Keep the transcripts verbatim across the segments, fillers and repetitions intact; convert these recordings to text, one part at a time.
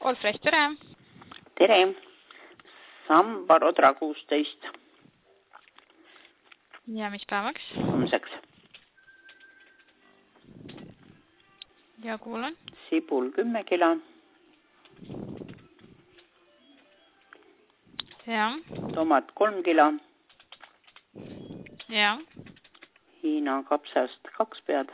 Olfrecht, tere! Tere! Sambarodra kuusteist. Ja mis päevaks? Homseks. Ja kuulan. Sibul kümme kilo. Ja. Tomat kolm kilo. Ja. Hiina kapsast kaks pead.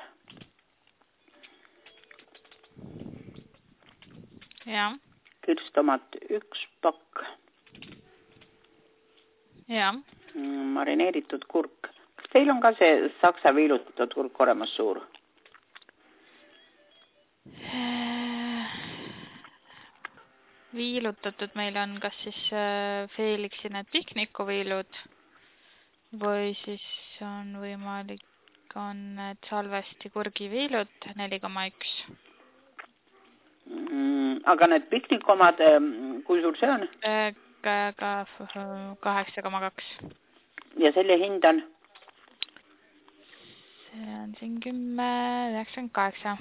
Ja. Kürstomat üks pakk. Ja. Marineeritud kurk. Kas teil on ka see saksa viilutatud kurk olemas suur? Viilutatud meil on kas siis Felixi need piknikuviilud või siis on võimalik on need salvesti kurgiviilud neli koma üks. Aga need piknikomad, kui suur see on? kaheksa koma kaks. Ja selle hind on? See on siin kümme üheksakümmend kaheksa.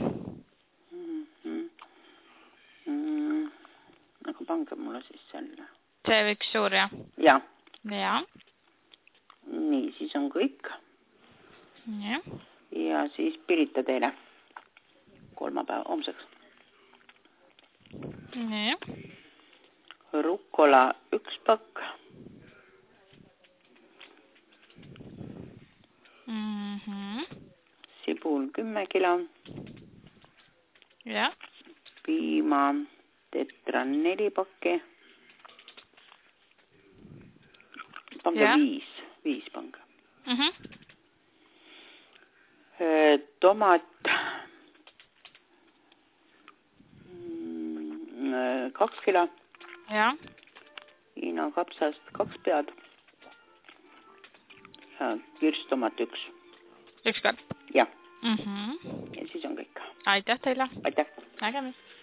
Aga pange mulle siis selle. See üks suur, jah? Ja. Ja. Nii, siis on kõik. Ja. Ja siis Pirita teile kolmapäeva homseks. Ja. Rukkola üks pakk. Mm-hmm. Sibul kümme kilo. Ja. Piima tetra neli pakki. Pange ja. viis. Viis pange. Mm-hmm. Tomat kaks kilo. Ja. Hiina kapsast kaks pead. Ja kirstomat üks. Üks kord? Ja. Mm-hmm. Ja siis on kõik. Aitäh teile. Aitäh. Nägemist.